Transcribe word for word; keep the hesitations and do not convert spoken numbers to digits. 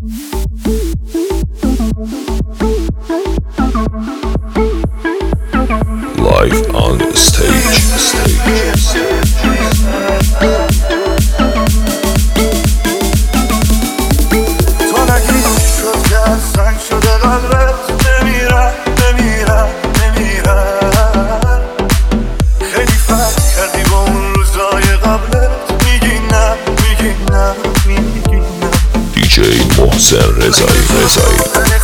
Live on the stage, stage, stage. تو نگی شد که از سنگ شده قلبت نمیرم نمیرم نمیرم خیلی فرق کردی با اون روزای قبلت میگی نه میگی نه میگی نه دی جی محسن رضایی رضایی